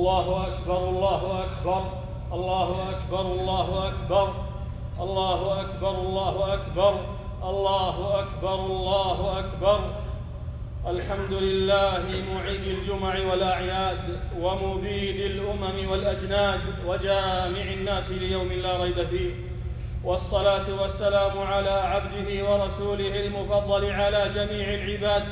الله أكبر الله أكبر الله أكبر الله أكبر الله أكبر الله أكبر الله أكبر الله أكبر. الحمد لله معيد الجمع والأعياد ومبيد الأمم والأجناد وجامع الناس ليوم لا ريب فيه، والصلاة والسلام على عبده ورسوله المفضل على جميع العباد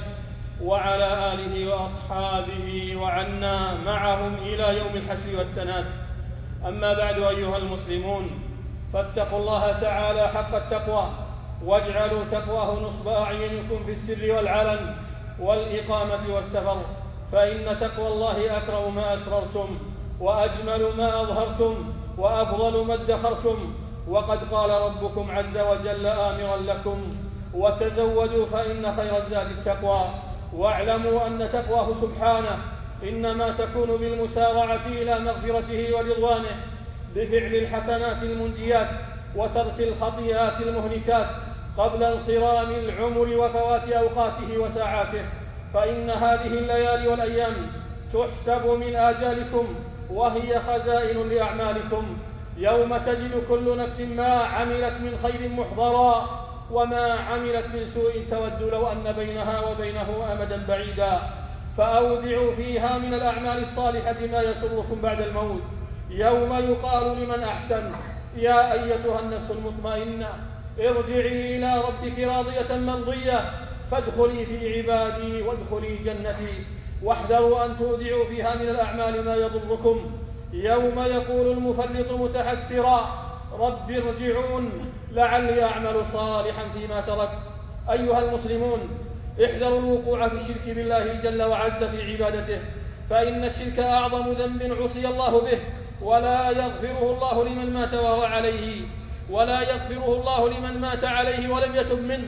وعلى آله وأصحابه وعنا معهم إلى يوم الحشر والتناد. أما بعد أيها المسلمون، فاتقوا الله تعالى حق التقوى، واجعلوا تقواه نصب أعينكم في السر والعلن والإقامة والسفر، فإن تقوى الله أكرم ما أسررتم وأجمل ما أظهرتم وأفضل ما ادخرتم. وقد قال ربكم عز وجل آمرا لكم: وتزودوا فإن خير الزاد التقوى، واعلموا أن تقواه سبحانه إنما تكون بالمسارعة إلى مغفرته ورضوانه، بفعل الحسنات المنجيات وترك الخطيئات المهلكات قبل انصرام العمر وفوات أوقاته وساعاته. فإن هذه الليالي والأيام تحسب من آجالكم، وهي خزائن لأعمالكم، يوم تجد كل نفس ما عملت من خير محضرا، وما عملت من سوء تود لو أن بينها وبينه أمدا بعيدا. فأودعوا فيها من الأعمال الصالحة ما يسركم بعد الموت، يوم يقال لمن أحسن: يا أيتها النفس المطمئنة ارجعي إلى ربك راضية مرضية فادخلي في عبادي وادخلي جنتي. واحذروا أن تودعوا فيها من الأعمال ما يضركم، يوم يقول المفرط متحسرا: رب ارجعون لعلي أعمل صالحا فيما تركت. أيها المسلمون، احذروا الوقوع في الشرك بالله جل وعز في عبادته، فإن الشرك أعظم ذنب عصي الله به، ولا يغفره الله لمن مات وهو عليه، ولا يغفره الله لمن مات عليه ولم يتب منه،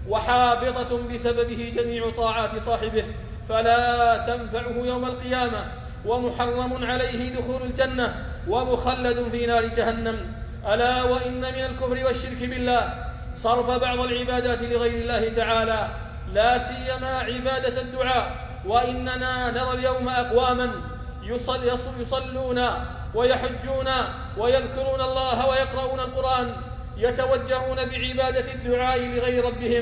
وحابطة بسببه جميع طاعات صاحبه، فلا تنفعه يوم القيامة، ومحرم عليه دخول الجنة، ومخلد في نار جهنم. ألا وإن من الكفر والشرك بالله صرف بعض العبادات لغير الله تعالى، لا سيما عبادة الدعاء. وإننا نرى اليوم أقواما يصلون ويحجون ويذكرون الله ويقرؤون القرآن، يتوجهون بعبادة الدعاء لغير ربهم،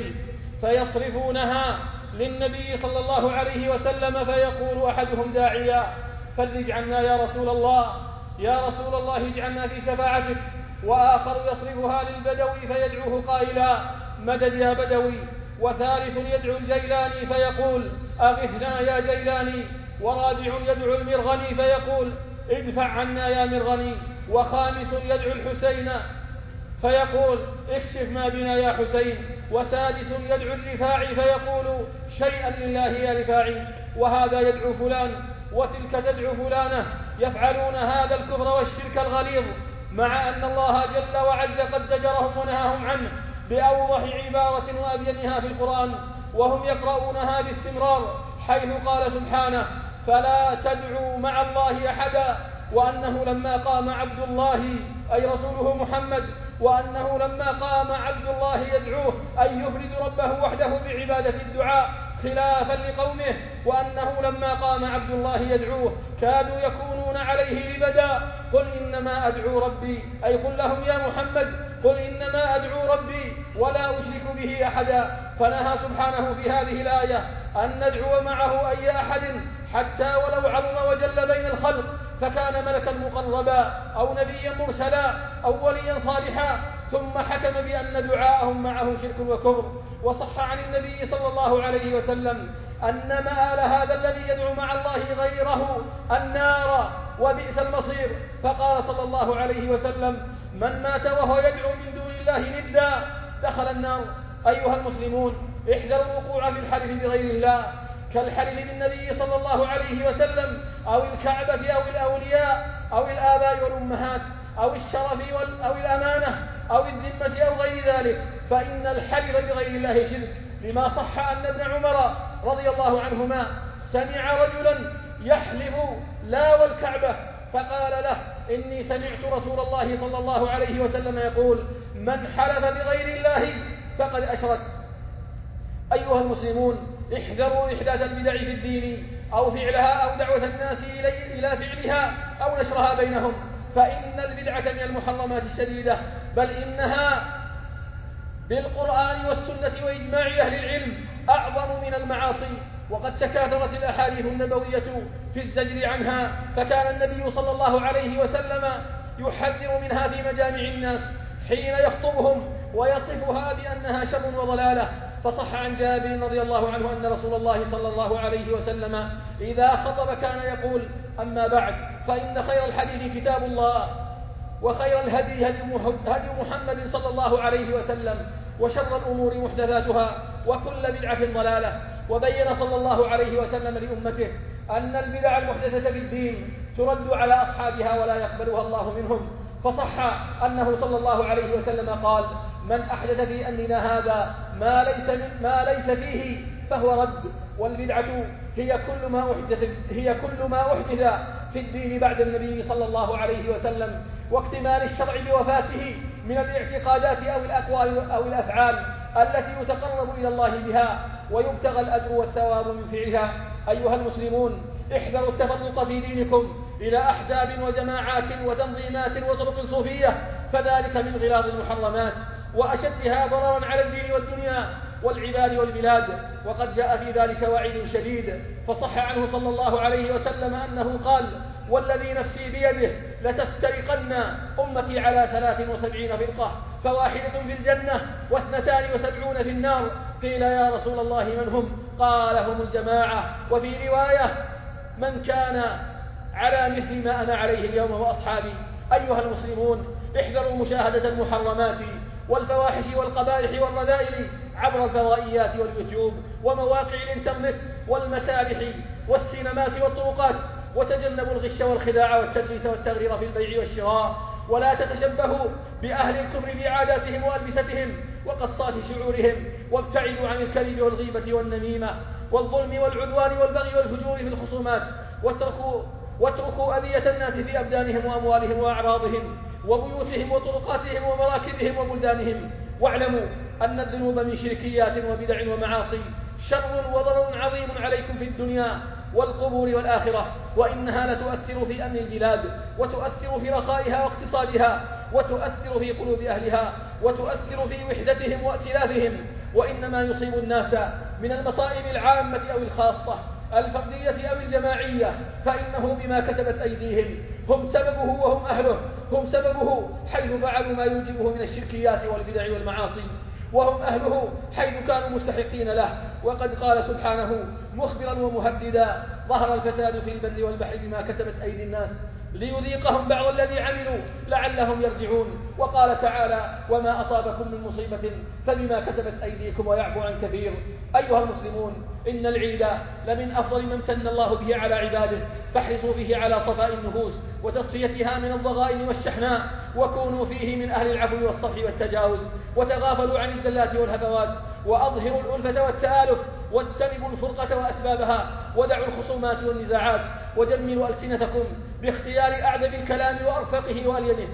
فيصرفونها للنبي صلى الله عليه وسلم، فيقول أحدهم داعيا: فرج عنا يا رسول الله، يا رسول الله اجعلنا في شفاعتك. وآخر يصرفها للبدوي فيدعوه قائلا: مدد يا بدوي. وثالث يدعو الجيلاني فيقول: أغثنا يا جيلاني. ورابع يدعو المرغني فيقول: ادفع عنا يا مرغني. وخامس يدعو الحسين فيقول: اكشف ما بنا يا حسين. وسادس يدعو الرفاعي فيقول: شيئا لله يا رفاعي. وهذا يدعو فلان وتلك تدعو فلانة، يفعلون هذا الكفر والشرك الغليظ، مع أن الله جل وعز قد زجرهم ونهاهم عنه بأوضح عبارة وأبينها في القرآن، وهم يقرؤونها باستمرار، حيث قال سبحانه: فلا تدعوا مع الله أحدا. وأنه لما قام عبد الله أي رسوله محمد، وأنه لما قام عبد الله يدعوه أن يفرد ربه وحده بعبادة الدعاء خلافا لقومه، وأنه لما قام عبد الله يدعوه كادوا يكونون عليه لبدا. قل إنما أدعو ربي، أي قل لهم يا محمد: قل إنما أدعو ربي ولا أشرك به أحدا. فنهى سبحانه في هذه الآية أن ندعو معه أي أحد، حتى ولو عظم وجل بين الخلق، فكان ملكا مقربا أو نبيا مرسلا أو وليا صالحا، ثم حكم بأن دعاءهم معه شرك وكفر. وصح عن النبي صلى الله عليه وسلم أن مآل هذا الذي يدعو مع الله غيره النار، وبئس المصير. فقال صلى الله عليه وسلم: من مات وهو يدعو من دون الله ندا دخل النار. أيها المسلمون، احذروا الوقوع في الحلف بغير الله، كالحلف بالنبي صلى الله عليه وسلم أو الكعبة أو الأولياء أو الآباء والأمهات أو الشرف أو الأمانة أو الذمة أو غير ذلك، فإن الحلف بغير الله شرك، لما صح أن ابن عمر رضي الله عنهما سمع رجلا يحلف لا والكعبة، فقال له: إني سمعت رسول الله صلى الله عليه وسلم يقول: من حلف بغير الله فقد أشرك. أيها المسلمون، احذروا إحداث البدع في الدين، أو فعلها أو دعوة الناس إلى فعلها أو نشرها بينهم، فإن البدعة من المحرمات الشديدة، بل إنها بالقرآن والسنة وإجماع أهل العلم أعظم من المعاصي. وقد تكاثرت الأحاديث النبوية في الزجر عنها، فكان النبي صلى الله عليه وسلم يحذر منها في مجامع الناس حين يخطبهم ويصفها بأنها شر وضلالة. فصح عن جابر رضي الله عنه أن رسول الله صلى الله عليه وسلم إذا خطب كان يقول: أما بعد، فإن خير الحديث كتاب الله، وخير الهدي هدي محمد صلى الله عليه وسلم، وشر الأمور محدثاتها، وكل بدعة ضلالة. وبين صلى الله عليه وسلم لأمته أن البدع المحدثة في الدين ترد على أصحابها ولا يقبلها الله منهم. فصح أنه صلى الله عليه وسلم قال: من أحدث في أمرنا هذا ما ليس فيه فهو رد. والبدعة هي كل ما أحدث في الدين بعد النبي صلى الله عليه وسلم واكتمال الشرع بوفاته من الاعتقادات أو الأقوال أو الأفعال التي يتقرب إلى الله بها ويبتغى الأجر والثواب من فعلها. أيها المسلمون، احذروا التفرق في دينكم إلى أحزاب وجماعات وتنظيمات وطرق صوفية، فذلك من غلاظ المحرمات وأشدها ضررا على الدين والدنيا والعباد والبلاد. وقد جاء في ذلك وعيد شديد، فصح عنه صلى الله عليه وسلم أنه قال: والذي نفسي بيده لتفترقن أمتي على 73 فرقة، فواحدة في الجنة و72 في النار. قيل: يا رسول الله من هم؟ قال: هم الجماعة. وفي رواية: من كان على مثل ما أنا عليه اليوم وأصحابي. أيها المسلمون، احذروا مشاهدة المحرمات والفواحش والقبائح والرذائل عبر الفضائيات واليوتيوب ومواقع الإنترنت والمسارح والسينمات والطرقات، وتجنبوا الغش والخداع والتدليس والتغرير في البيع والشراء، ولا تتشبهوا بأهل الكفر في عاداتهم وألبستهم وقصات شعورهم، وابتعدوا عن الكذب والغيبة والنميمة والظلم والعدوان والبغي والفجور في الخصومات، واتركوا أذية الناس في أبدانهم وأموالهم وأعراضهم وبيوتهم وطرقاتهم ومراكبهم وبلدانهم. واعلموا أن الذنوب من شركيات وبدع ومعاصي شر وضرر عظيم عليكم في الدنيا والقبور والآخرة، وإنها لتؤثر في أمن البلاد، وتؤثر في رخائها واقتصادها، وتؤثر في قلوب أهلها، وتؤثر في وحدتهم وائتلافهم. وإنما يصيب الناس من المصائب العامة أو الخاصة، الفردية أو الجماعية، فإنه بما كسبت أيديهم، هم سببه وهم أهله، هم سببه حيث فعلوا ما يوجبه من الشركيات والبدع والمعاصي، وهم أهله حيث كانوا مستحقين له. وقد قال سبحانه مخبرا ومهددا: ظهر الفساد في البر والبحر بما كسبت أيدي الناس ليذيقهم بعض الذي عملوا لعلهم يرجعون. وقال تعالى: وما أصابكم من مصيبة فبما كسبت أيديكم ويعفو عن كثير. أيها المسلمون، إن العيد لمن أفضل ما امتن الله به على عباده، فاحرصوا به على صفاء النفوس وتصفيتها من الضغائن والشحناء، وكونوا فيه من أهل العفو والصفح والتجاوز، وتغافلوا عن الزلات والهفوات، وأظهروا الألفة والتآلف، واجتنبوا الفرقة وأسبابها، ودعوا الخصومات والنزاعات، وجملوا ألسنتكم باختيار أعذب الكلام وأرفقه وألينه.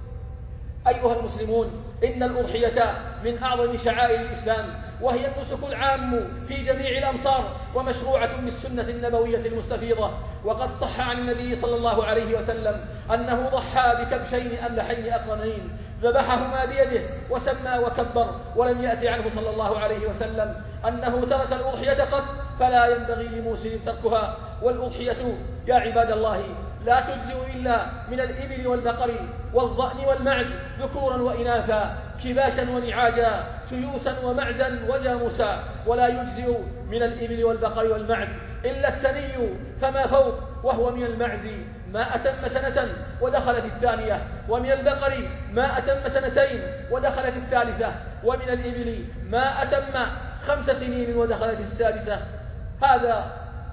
أيها المسلمون، إن الأضحية من أعظم شعائر الإسلام، وهي النسك العام في جميع الأمصار، ومشروعة بالسنة النبوية المستفيضة. وقد صح عن النبي صلى الله عليه وسلم أنه ضحى بكبشين أملحين أقرنين ذبحهما بيده وسمى وكبر، ولم يأتي عنه صلى الله عليه وسلم أنه ترك الأضحية قط، فلا ينبغي لموسم تركها. والأضحية يا عباد الله لا تجزئ إلا من الإبل والبقر والضأن والمعز ذكورا وإناثا، كباشا ونعاجا، تيوسا ومعزا وجاموسا. ولا يجزئ من الإبل والبقر والمعز إلا الثني فما فوق، وهو من المعز ما أتم سنة ودخل في الثانية، ومن البقر ما أتم سنتين ودخل في الثالثة، ومن الإبل ما أتم 5 سنين ودخل في السادسة. هذا.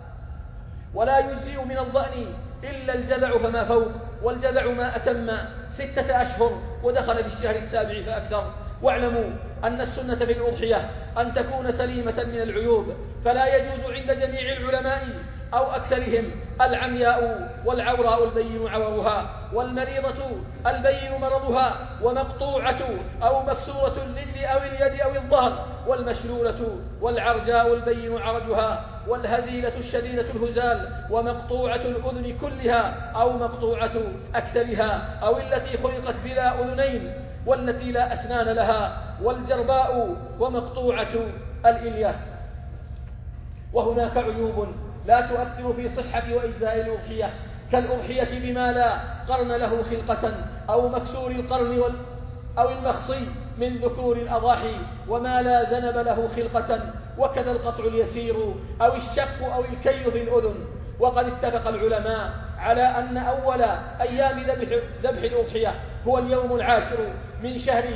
ولا يجزئ من الضأن إلا الجذع فما فوق، والجذع ما أتم 6 أشهر ودخل في الشهر السابع فأكثر. واعلموا أن السنة في الأضحية أن تكون سليمة من العيوب، فلا يجوز عند جميع العلماء أو أكثرهم العمياء والعوراء البين عورها، والمريضة البين مرضها، ومقطوعة أو مكسورة الرجل أو اليد أو الظهر، والمشلولة والعرجاء البين عرجها، والهزيلة الشديدة الهزال، ومقطوعة الأذن كلها أو مقطوعة أكثرها، أو التي خلقت بلا أذنين والتي لا أسنان لها، والجرباء، ومقطوعة الإلية. وهناك عيوب لا تؤثر في صحة وإجزاء الأضحية، كالأضحية بما لا قرن له خلقة، أو مكسور القرن أو المخصي من ذكور الأضاحي، وما لا ذنب له خلقة، وكذا القطع اليسير أو الشق أو الكي في الأذن. وقد اتفق العلماء على أن أول أيام ذبح الأضحية هو اليوم العاشر من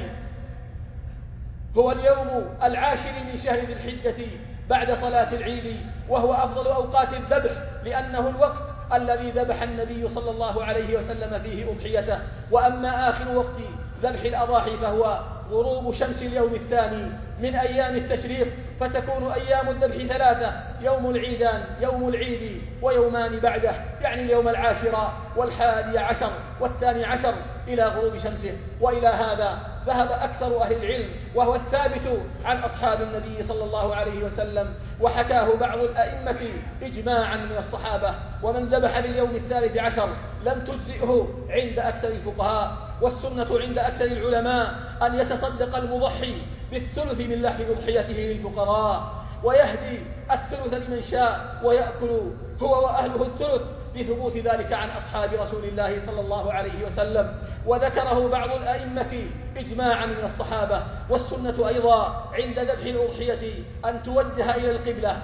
شهر ذي الحجة بعد صلاة العيد، وهو أفضل أوقات الذبح، لأنه الوقت الذي ذبح النبي صلى الله عليه وسلم فيه أضحيته. وأما آخر وقت ذبح الأضاحي فهو غروب شمس اليوم الثاني من أيام التشريق، فتكون أيام الذبح ثلاثة: يوم العيد ويومان بعده، يعني اليوم 10 و11 و12 إلى غروب شمسه. وإلى هذا ذهب أكثر أهل العلم، وهو الثابت عن أصحاب النبي صلى الله عليه وسلم، وحكاه بعض الأئمة إجماعا من الصحابة. ومن ذبح باليوم 13 لم تجزئه عند أكثر الفقهاء. والسنة عند أكثر العلماء أن يتصدق المضحي بالثلث من لحم أضحيته للفقراء، ويهدي الثلث لمن شاء، ويأكل هو وأهله الثلث، لثبوت ذلك عن أصحاب رسول الله صلى الله عليه وسلم. وذكره بعض الأئمة إجماعا من الصحابة. والسنة أيضا عند ذبح الأضحية أن توجه إلى القبلة،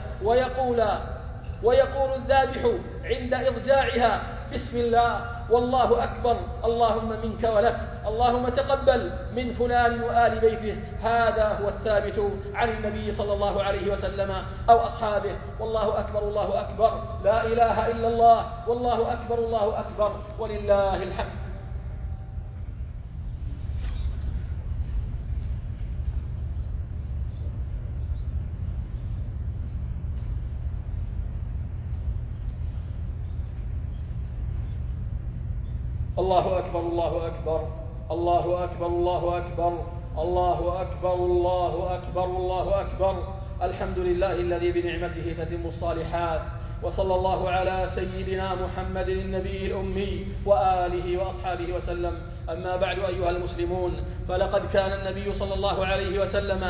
ويقول الذابح عند إضجاعها: بسم الله والله أكبر، اللهم منك ولك، اللهم تقبل من فلان وآل بيته. هذا هو الثابت عن النبي صلى الله عليه وسلم أو أصحابه. والله أكبر الله أكبر، لا إله إلا الله، والله أكبر الله أكبر، ولله الحمد. الله أكبر الله أكبر، الله أكبر الله أكبر، الله أكبر الله أكبر، الله أكبر. الحمد لله الذي بنعمته تتم الصالحات، وصلى الله على سيدنا محمد النبي الأمي وآله وأصحابه وسلم. أما بعد أيها المسلمون، فلقد كان النبي صلى الله عليه وسلم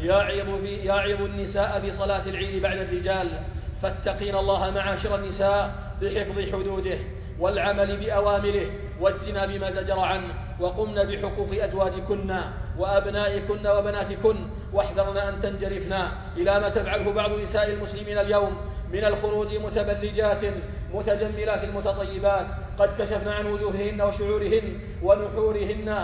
يعظ النساء في صلاة العيد بعد الرجال: فاتقين الله معاشر النساء بحفظ حدوده والعمل بأوامره واجتناب ما زجر عنه، وقمن بحقوق أزواجكن وأبنائكن وبناتكن، واحذرن أن تنجرفن إلى ما تفعله بعض نساء المسلمين اليوم من الخروج متبرجات متجملات متطيبات، قد كشفن عن وجوههن وشعورهن ونحورهن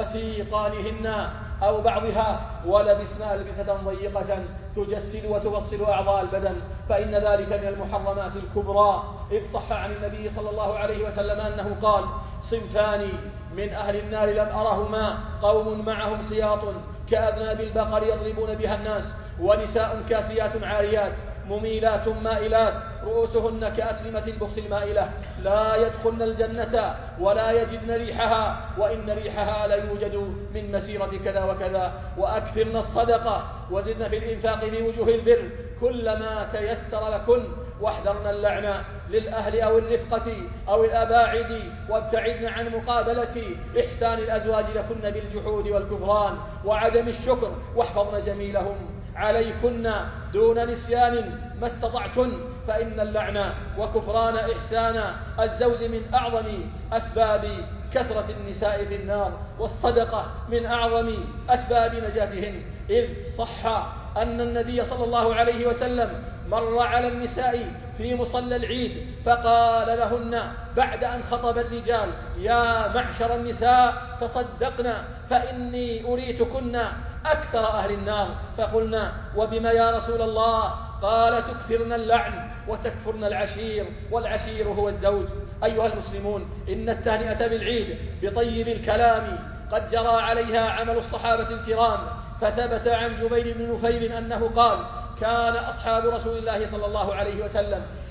وسيقانهن أو بعضها، ولبسن ألبسة ضيقة تجسد وتفصل أعضاء البدن، فإن ذلك من المحرمات الكبرى. إذ صح عن النبي صلى الله عليه وسلم أنه قال: صنفان من أهل النار لم أرهما: قوم معهم سياط كأذناب البقر يضربون بها الناس، ونساء كاسيات عاريات مميلات مائلات رؤوسهن كأسلمة البخت المائلة، لا يدخلن الجنة ولا يجدن ريحها، وإن ريحها لا يوجد من مسيرة كذا وكذا. وأكثرن الصدقة وزدن في الإنفاق في وجوه البر كلما تيسر لكن، واحذرن اللعنة للأهل أو الرفقة أو الأباعد، وابتعدن عن مقابلة إحسان الأزواج لكن بالجحود والكفران وعدم الشكر، واحفظن جميلهم عليكن دون نسيان ما استطعتن، فإن اللعنة وكفران إحسان الزوج من أعظم أسباب كثرة النساء في النار، والصدقة من أعظم أسباب نجاتهن. إذ صح أن النبي صلى الله عليه وسلم مر على النساء في مصلى العيد فقال لهن بعد أن خطب الرجال: يا معشر النساء تصدقن فإني أريتكن أكثر أهل النار. فقلنا: وبما يا رسول الله؟ قال: تكثرن اللعن وتكفرن العشير، والعشير هو الزوج. أيها المسلمون، إن التهنئة بالعيد بطيب الكلام قد جرى عليها عمل الصحابة الكرام، فثبت عن جبير بن نفير أنه قال: كان أصحاب رسول الله صلى الله عليه وسلم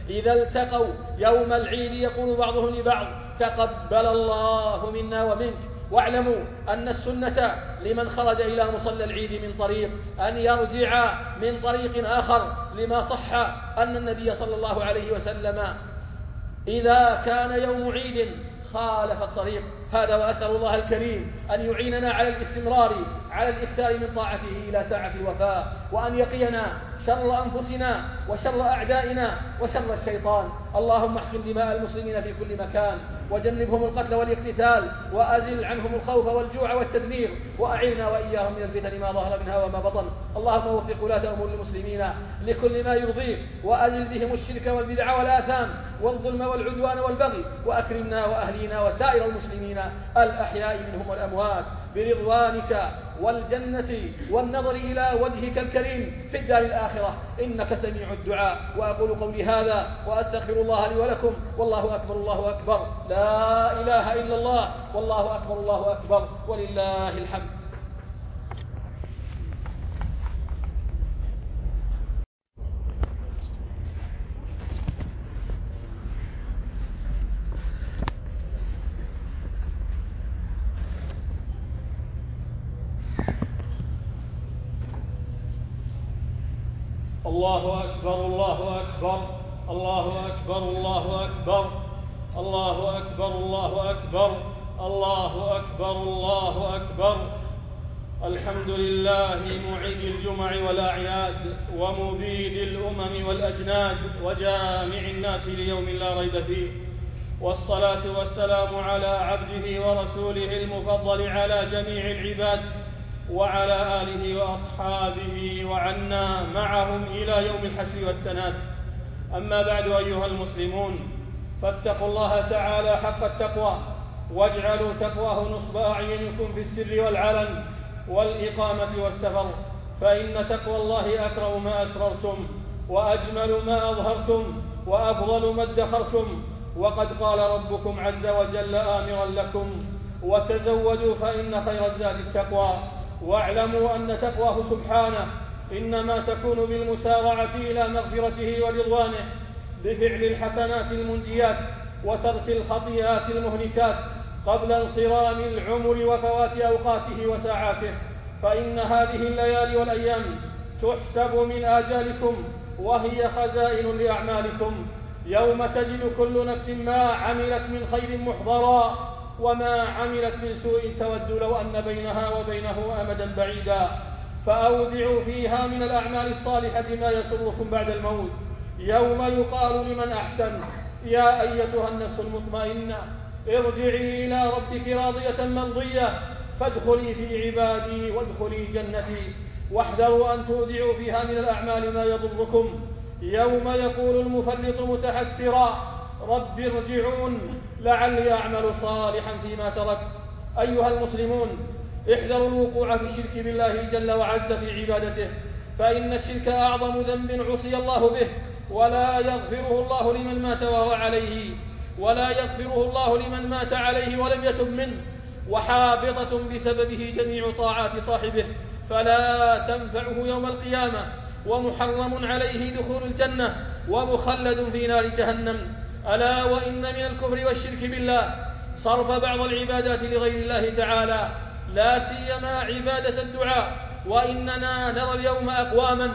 إذا التقوا يوم العيد يقول بعضهم لبعض: تقبل الله منا ومنك. واعلموا أن السنة لمن خرج إلى مصلى العيد من طريق أن يرجع من طريق آخر، لما صح أن النبي صلى الله عليه وسلم إذا كان يوم عيد خالف الطريق. هذا وأسأل الله الكريم أن يعيننا على الاستمرار على الإكثار من طاعته إلى ساعة الوفاء، وأن يقينا شر أنفسنا وشر أعدائنا وشر الشيطان. اللهم احقن دماء المسلمين في كل مكان، وجنبهم القتل والاقتتال، وأزل عنهم الخوف والجوع والتدمير، وأعنا وإياهم من الفتن ما ظهر منها وما بطن. اللهم وفق ولاة أمور المسلمين لكل ما يرضيك، وأزل بهم الشرك والبدع والآثام والظلم والعدوان والبغي، وأكرمنا وأهلينا وسائر المسلمين الأحياء منهم والأموات برضوانك والجنة والنظر إلى وجهك الكريم في الدار الآخرة، إنك سميع الدعاء. وأقول قولي هذا وأستغفر الله لي ولكم، والله أكبر الله أكبر، لا إله إلا الله، والله أكبر الله أكبر، ولله الحمد. الله أكبر الله أكبر الله أكبر الله أكبر الله أكبر الله أكبر الله أكبر الله أكبر. الحمد لله معيد الجمع والأعياد، ومبيد الأمم والأجناد، وجامع الناس ليوم لا ريب فيه، والصلاة والسلام على عبده ورسوله المفضل على جميع العباد، وعلى آله وأصحابه وعنا معهم إلى يوم الحشر والتناد. أما بعد أيها المسلمون، فاتقوا الله تعالى حق التقوى، واجعلوا تقواه نصب أعينكم في السر والعلن والإقامة والسفر، فإن تقوى الله أكرم ما أسررتم، وأجمل ما أظهرتم، وأفضل ما ادخرتم. وقد قال ربكم عز وجل آمرا لكم: وتزودوا فإن خير الزاد التقوى. واعلموا أن تقواه سبحانه إنما تكون بالمسارعة إلى مغفرته ورضوانه، بفعل الحسنات المنجيات وترك الخطيئات المهلكات قبل انصرام العمر وفوات أوقاته وساعاته. فإن هذه الليالي والأيام تحسب من آجالكم، وهي خزائن لأعمالكم، يوم تجد كل نفس ما عملت من خير محضرا، وما عملت من سوء تود لو أن بينها وبينه أمدا بعيدا. فأودعوا فيها من الأعمال الصالحة ما يسركم بعد الموت، يوم يقال لمن أحسن: يا أيتها النفس المطمئنة ارجعي إلى ربك راضية مرضية فادخلي في عبادي وادخلي جنتي. واحذروا أن تودعوا فيها من الأعمال ما يضركم، يوم يقول المفرط متحسرا: رب ارجعون لعلي أعمل صالحا فيما تركت. أيها المسلمون، احذروا الوقوع في الشرك بالله جل وعز في عبادته، فإن الشرك أعظم ذنب عصي الله به، ولا يغفره الله لمن مات وهو عليه، ولا يغفره الله لمن مات عليه ولم يتب منه، وحابطة بسببه جميع طاعات صاحبه، فلا تنفعه يوم القيامة، ومحرم عليه دخول الجنة، ومخلد في نار جهنم. ألا وإن من الكفر والشرك بالله صرف بعض العبادات لغير الله تعالى، لا سيما عبادة الدعاء. وإننا نرى اليوم أقواما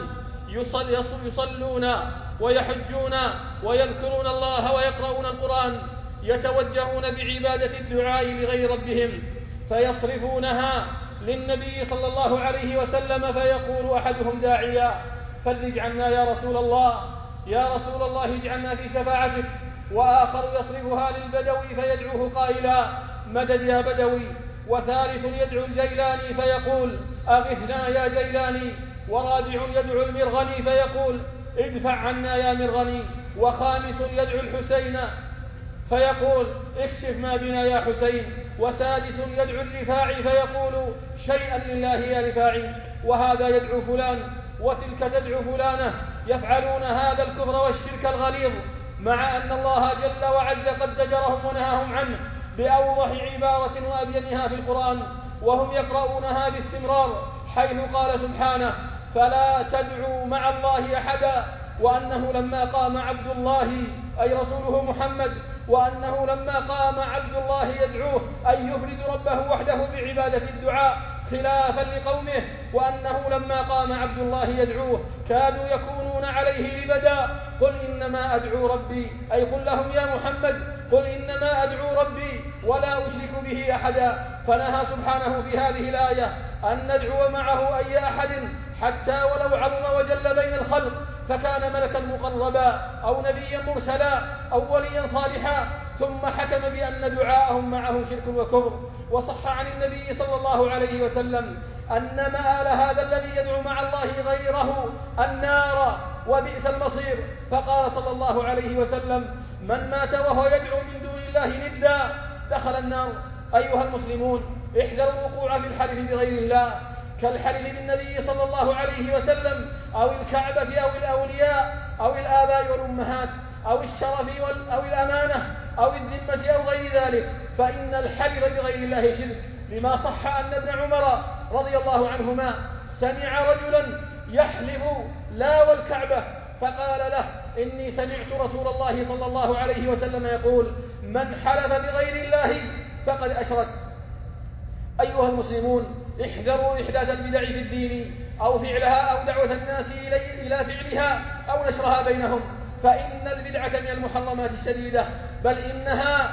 يصلون ويحجون ويذكرون الله ويقرؤون القرآن، يتوجهون بعبادة الدعاء لغير ربهم، فيصرفونها للنبي صلى الله عليه وسلم، فيقول أحدهم داعيا: فرج عنا يا رسول الله، يا رسول الله اجعلنا في شفاعتك. وآخر يصرفها للبدوي فيدعوه قائلا: مدد يا بدوي. وثالث يدعو الجيلاني فيقول: أغثنا يا جيلاني. ورابع يدعو المرغني فيقول: ادفع عنا يا مرغني. وخامس يدعو الحسين فيقول: اكشف ما بنا يا حسين. وسادس يدعو الرفاعي فيقول: شيئا لله يا رفاعي. وهذا يدعو فلان وتلك تدعو فلانة، يفعلون هذا الكفر والشرك الغليظ، مع أن الله جل وعز قد زجرهم ونهاهم عنه بأوضح عبارة وأبينها في القرآن، وهم يقرؤونها باستمرار، حيث قال سبحانه: فلا تدعوا مع الله أحدا وأنه لما قام عبد الله أي رسوله محمد، وأنه لما قام عبد الله يدعوه أن يفرد ربه وحده بعبادة الدعاء خلافا لقومه، وأنه لما قام عبد الله يدعوه كادوا يكونون عليه لبدا. قل إنما أدعو ربي، أي قل لهم يا محمد قل إنما أدعو ربي ولا أشرك به أحدا. فنهى سبحانه في هذه الآية أن ندعو معه أي أحد حتى ولو عظم وجل بين الخلق، فكان ملكا مقربا أو نبيا مرسلا أو وليا صالحا، ثم حكم بأن دعاءهم معه شرك وكفر. وصح عن النبي صلى الله عليه وسلم أن مآل هذا الذي يدعو مع الله غيره النار وبئس المصير، فقال صلى الله عليه وسلم: من مات وهو يدعو من دون الله ندا دخل النار. أيها المسلمون، احذروا الوقوع في الحلف بغير الله، كالحلف بالنبي صلى الله عليه وسلم أو الكعبة أو الأولياء أو الآباء والأمهات أو الشرف أو الأمانة أو الذمة أو غير ذلك، فإن الحلف بغير الله شرك، لما صح أن ابن عمر رضي الله عنهما سمع رجلا يحلف لا والكعبة، فقال له: إني سمعت رسول الله صلى الله عليه وسلم يقول: من حلف بغير الله فقد أشرك. أيها المسلمون، احذروا إحداث البدع في الدين أو فعلها أو دعوة الناس إلى فعلها أو نشرها بينهم، فإن البدعة من المحرمات الشديدة، بل إنها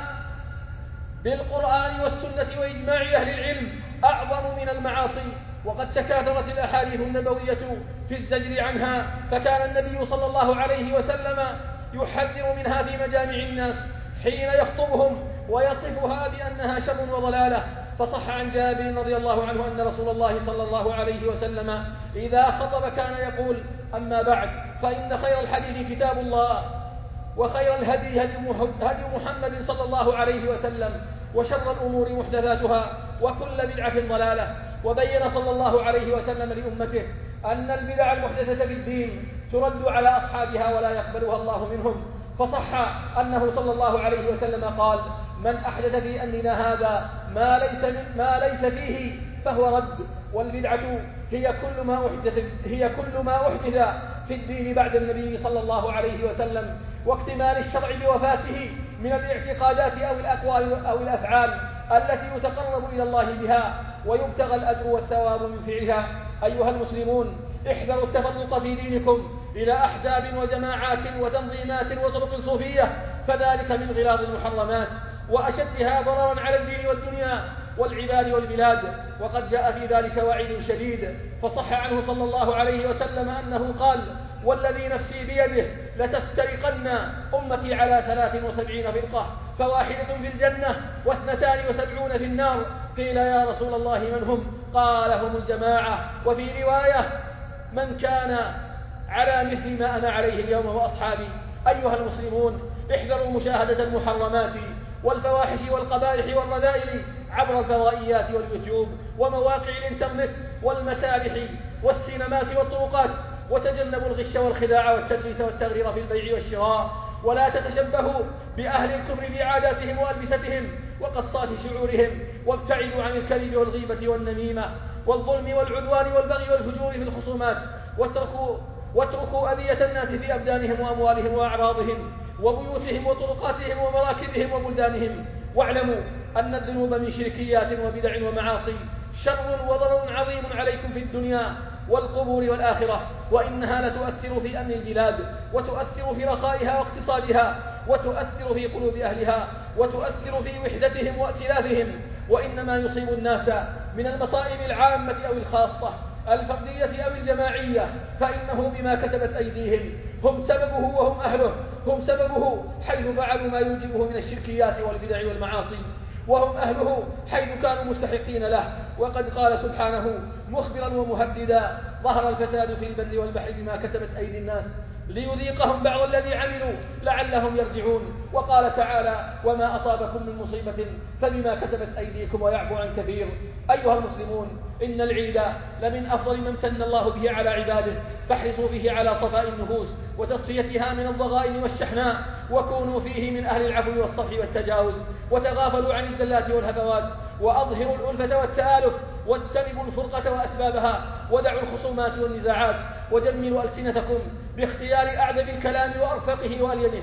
بالقرآن والسنة وإجماع أهل العلم أعظم من المعاصي. وقد تكاثرت الأحاديث النبوية في الزجر عنها، فكان النبي صلى الله عليه وسلم يحذر منها في مجامع الناس حين يخطبهم ويصفها بأنها شر وضلالة. فصح عن جابر رضي الله عنه أن رسول الله صلى الله عليه وسلم إذا خطب كان يقول: أما بعد، فإن خير الحديث كتاب الله، وخير الهدي هدي محمد صلى الله عليه وسلم، وشر الأمور محدثاتها، وكل بدعة ضلالة. وبين صلى الله عليه وسلم لأمته أن البدع المحدثة في الدين ترد على أصحابها ولا يقبلها الله منهم. فصح أنه صلى الله عليه وسلم قال: من أحدث في أمرنا هذا ما ليس فيه فهو رد. والبدعة هي كل ما أحدث في الدين بعد النبي صلى الله عليه وسلم واكتمال الشرع بوفاته من الاعتقادات أو الأقوال أو الأفعال التي يتقرب إلى الله بها ويبتغى الأجر والثواب من فعلها. أيها المسلمون، احذروا التفرق في دينكم إلى أحزاب وجماعات وتنظيمات وطرق صوفية، فذلك من غلاظ المحرمات وأشدها ضررا على الدين والدنيا والعباد والبلاد. وقد جاء في ذلك وعيد شديد، فصح عنه صلى الله عليه وسلم أنه قال: والذي نفسي بيده لتفترقن أمتي على 73 فرقة، فواحدة في الجنة و72 في النار. قيل: يا رسول الله من هم؟ قال: هم الجماعة. وفي رواية: من كان على مثل ما أنا عليه اليوم وأصحابي. أيها المسلمون، احذروا مشاهدة المحرمات والفواحش والقبائح والرذائل عبر الفضائيات واليوتيوب ومواقع الإنترنت والمسارح والسينمات والطرقات، وتجنبوا الغش والخداع والتدليس والتغرير في البيع والشراء، ولا تتشبهوا بأهل الكفر في عاداتهم وألبستهم وقصات شعورهم، وابتعدوا عن الكذب والغيبة والنميمة والظلم والعدوان والبغي والفجور في الخصومات، واتركوا أذية الناس في أبدانهم وأموالهم وأعراضهم وبيوتهم وطرقاتهم ومراكبهم وبلدانهم. واعلموا أن الذنوب من شركيات وبدع ومعاصي شر وضرر عظيم عليكم في الدنيا والقبور والآخرة، وإنها لتؤثر في أمن البلاد، وتؤثر في رخائها واقتصادها، وتؤثر في قلوب أهلها، وتؤثر في وحدتهم وائتلافهم. وإنما يصيب الناس من المصائب العامة أو الخاصة، الفردية أو الجماعية، فإنه بما كسبت أيديهم، هم سببه وهم أهله، هم سببه حيث فعلوا ما يوجبه من الشركيات والبدع والمعاصي، وهم أهله حيث كانوا مستحقين له. وقد قال سبحانه مخبرا ومهددا: ظهر الفساد في البر والبحر بما كسبت أيدي الناس ليذيقهم بعض الذي عملوا لعلهم يرجعون. وقال تعالى: وما أصابكم من مصيبة فبما كسبت أيديكم ويعفو عن كثير. أيها المسلمون، إن العيد لمن أفضل ما امتن الله به على عباده، فاحرصوا فيه على صفاء النفوس وتصفيتها من الضغائن والشحناء، وكونوا فيه من أهل العفو والصفح والتجاوز، وتغافلوا عن الزلات والهفوات، وأظهروا الألفة والتآلف، واجتنبوا الفرقة وأسبابها، ودعوا الخصومات والنزاعات، وجملوا ألسنتكم باختيار أعذب الكلام وأرفقه وألينه.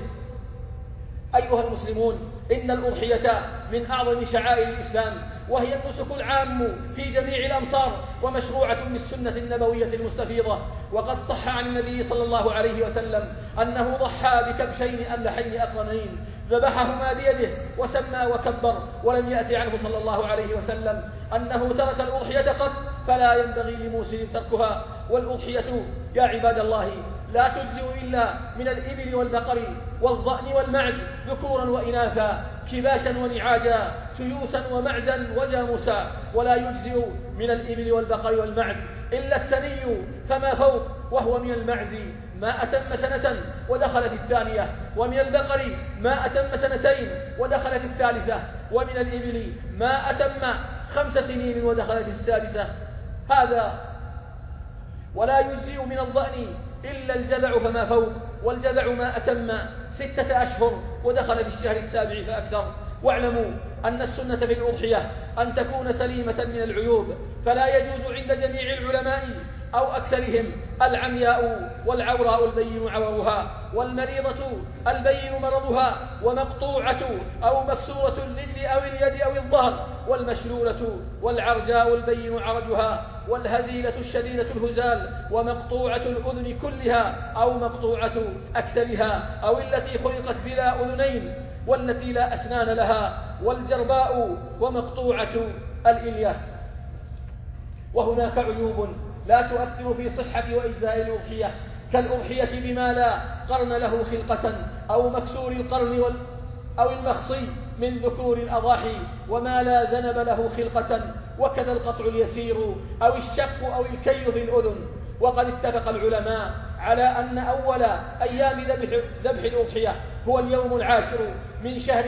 أيها المسلمون، إن الأضحية من أعظم شعائر الإسلام، وهي النسك العام في جميع الأمصار، ومشروعة بالسنة النبوية المستفيضة. وقد صح عن النبي صلى الله عليه وسلم أنه ضحى بكبشين أملحين أقرنين ذبحهما بيده وسمى وكبر، ولم يأت عنه صلى الله عليه وسلم أنه ترك الأضحية قط، فلا ينبغي لموسم تركها. والأضحية يا عباد الله لا تجزئ إلا من الإبل والبقر والضأن والمعز ذكورا وإناثا، كباشا ونعاجا، تيوسا ومعزا وجاموسا. ولا يجزئ من الإبل والبقر والمعز إلا الثني فما فوق، وهو من المعز ما أتم سنة ودخلت الثانية، ومن البقر ما أتم سنتين ودخلت الثالثة، ومن الإبل ما أتم 5 سنين ودخلت السادسة. هذا. ولا يجزئ من الضأن إلا الجذع فما فوق، والجذع ما أتم 6 أشهر ودخل في الشهر السابع فأكثر. واعلموا أن السنة في الأضحية أن تكون سليمة من العيوب، فلا يجوز عند جميع العلماء أو أكثرهم العمياء والعوراء البين عورها، والمريضة البين مرضها، ومقطوعة أو مكسورة الرجل أو اليد أو الظهر، والمشلولة والعرجاء البين عرجها، والهزيلة الشديدة الهزال، ومقطوعة الأذن كلها أو مقطوعة أكثرها، أو التي خلقت بلا أذنين والتي لا أسنان لها، والجرباء، ومقطوعة الإلية. وهناك عيوب لا تؤثر في صحة وإجزاء الأضحية، كالأضحية بما لا قرن له خلقة، أو مكسور القرن أو المخصي من ذكور الأضاحي، وما لا ذنب له خلقة، وكذا القطع اليسير أو الشق أو الكي في الأذن. وقد اتفق العلماء على أن أول أيام ذبح الأضحية هو اليوم العاشر من شهر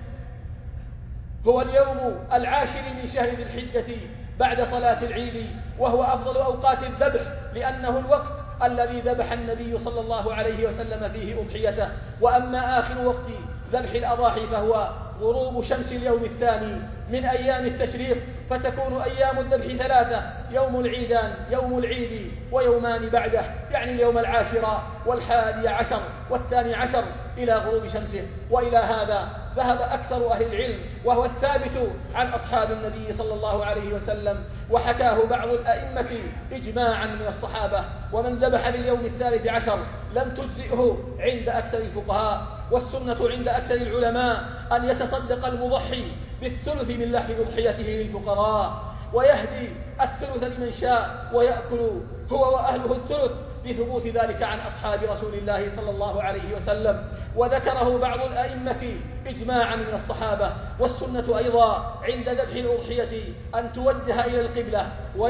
ذي الحجة بعد صلاة العيد، وهو أفضل أوقات الذبح، لأنه الوقت الذي ذبح النبي صلى الله عليه وسلم فيه أضحيته. وأما آخر وقت ذبح الأضاحي فهو غروب شمس اليوم الثاني من أيام التشريق، فتكون أيام الذبح 3: يوم العيد ويومان بعده، يعني اليوم 10 و11 و12 إلى غروب شمسه. وإلى هذا ذهب أكثر أهل العلم، وهو الثابت عن أصحاب النبي صلى الله عليه وسلم، وحكاه بعض الأئمة إجماعا من الصحابة. ومن ذبح باليوم 13 لم تجزئه عند أكثر الفقهاء. والسنة عند أكثر العلماء أن يتصدق المضحي بالثلث من لحم أضحيته للفقراء، ويهدي الثلث لمن شاء، ويأكل هو وأهله الثلث، لثبوت ذلك عن أصحاب رسول الله صلى الله عليه وسلم. وذكره بعض الأئمة إجماعا من الصحابة. والسنة أيضا عند ذبح الأضحية أن توجه إلى القبلة،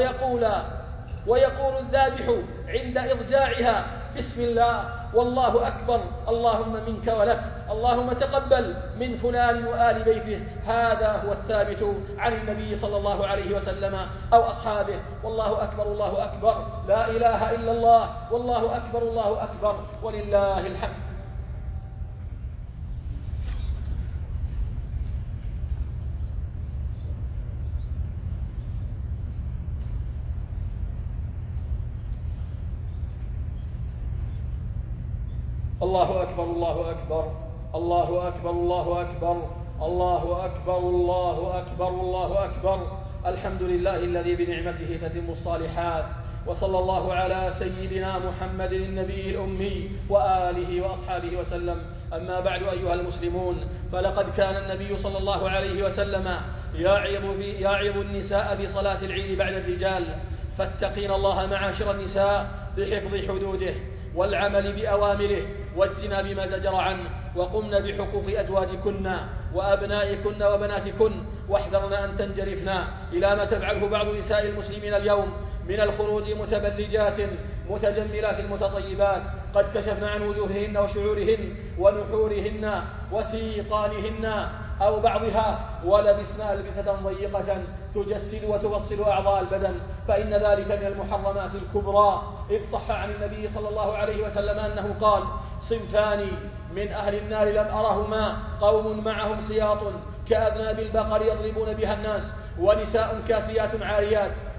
ويقول الذابح عند إضجاعها: بسم الله والله أكبر، اللهم منك ولك، اللهم تقبل من فلان وآل بيته. هذا هو الثابت عن النبي صلى الله عليه وسلم أو أصحابه. والله أكبر، الله أكبر، لا إله إلا الله، والله أكبر، الله أكبر، ولله الحمد. الله أكبر، الله أكبر، الله أكبر، الله أكبر، الله أكبر، الله أكبر، الله أكبر. الحمد لله الذي بنعمته تتم الصالحات. وصلى الله على سيدنا محمد النبي الأمي وآله وأصحابه وسلم. أما بعد أيها المسلمون، فلقد كان النبي صلى الله عليه وسلم يعظ النساء بصلاة العيد بعد الرجال. فاتقين الله معاشر النساء بحفظ حدوده والعمل بأوامره واجتناب بما زجر عنه، وقمن بحقوق أزواجكن وأبنائكن وبناتكن، واحذرن أن تنجرفن إلى ما تفعله بعض نساء المسلمين اليوم من الخروج متبرجات متجملات متطيبات، قد كشفن عن وجوههن وشعورهن ونحورهن وسيقانهن أو بعضها، ولبسن ألبسة ضيقة تجسد وتفصل أعضاء البدن، فإن ذلك من المحرمات الكبرى. إذ صح عن النبي صلى الله عليه وسلم أنه قال: صنفان من أهل النار لم أرهما، قوم معهم سياط كأذناب البقر يضربون بها الناس، ونساء كاسيات عاريات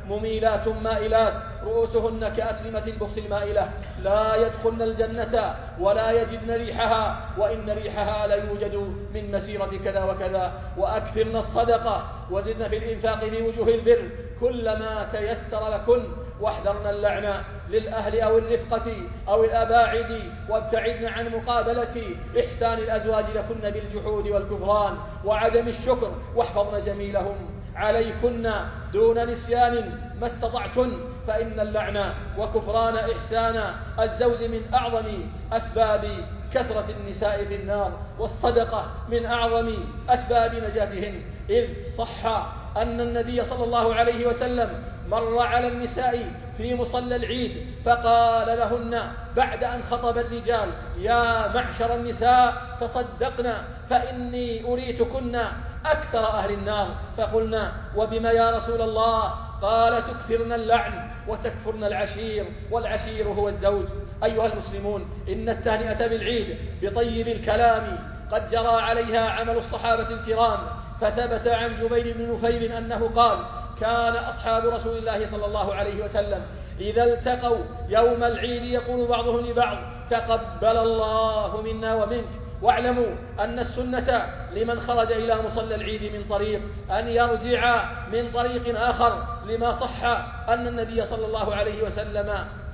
مميلات مائلات رؤوسهن كأسلمة البخت المائلة لا يدخلن الجنة ولا يجدن ريحها وإن ريحها لا يوجد من مسيرة كذا وكذا. وأكثرن الصدقة وزدن في الإنفاق في وجوه البر كلما تيسر لكن واحذرن اللعنة للأهل أو الرفقة أو الأباعد وابتعدن عن مقابلة إحسان الأزواج لكن بالجحود والكفران وعدم الشكر واحفظن جميلهم عليكن دون نسيان ما استطعتن فإن اللعنة وكفران إحسان الزوج من أعظم أسباب كثرة النساء في النار والصدقة من أعظم أسباب نجاتهن. إذ صح أن النبي صلى الله عليه وسلم مر على النساء في مصلى العيد فقال لهن بعد أن خطب الرجال يا معشر النساء تصدقنا فإني أريتكن أكثر أهل النار. فقلنا وبما يا رسول الله؟ قال تكثرن اللعن وتكفرن العشير والعشير هو الزوج. أيها المسلمون إن التهنئة بالعيد بطيب الكلام قد جرى عليها عمل الصحابة الكرام فثبت عن جبير بن نفير أنه قال كان أصحاب رسول الله صلى الله عليه وسلم إذا التقوا يوم العيد يقول بعضهم لبعض تقبل الله منا ومنك. واعلموا أن السنة لمن خرج إلى مصلى العيد من طريق أن يرجع من طريق آخر لما صح أن النبي صلى الله عليه وسلم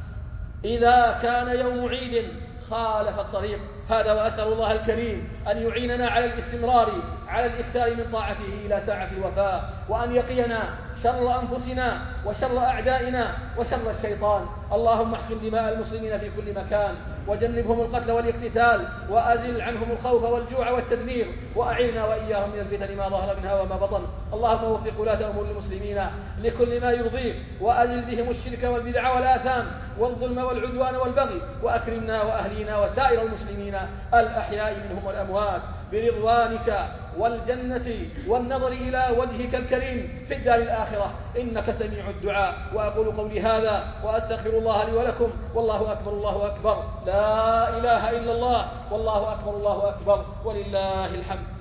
إذا كان يوم عيد خالف الطريق. هذا وأسأل الله الكريم أن يعيننا على الاستمرار على الإكثار من طاعته إلى ساعة الوفاء وأن يقينا شر أنفسنا وشر أعدائنا وشر الشيطان. اللهم احقن دماء المسلمين في كل مكان وجنبهم القتل والاقتتال وأزل عنهم الخوف والجوع والتدمير وأعنا وإياهم من الفتن ما ظهر منها وما بطن. اللهم وفق ولاة أمور المسلمين لكل ما يرضيك وأزل بهم الشرك والبدع والآثام والظلم والعدوان والبغي وأكرمنا وأهلينا وسائر المسلمين الأحياء منهم والأموات برضوانك والجنة والنظر إلى وجهك الكريم في الدار الآخرة إنك سميع الدعاء. وأقول قولي هذا وأستغفر الله لي ولكم والله أكبر الله أكبر لا إله إلا الله والله أكبر الله أكبر ولله الحمد.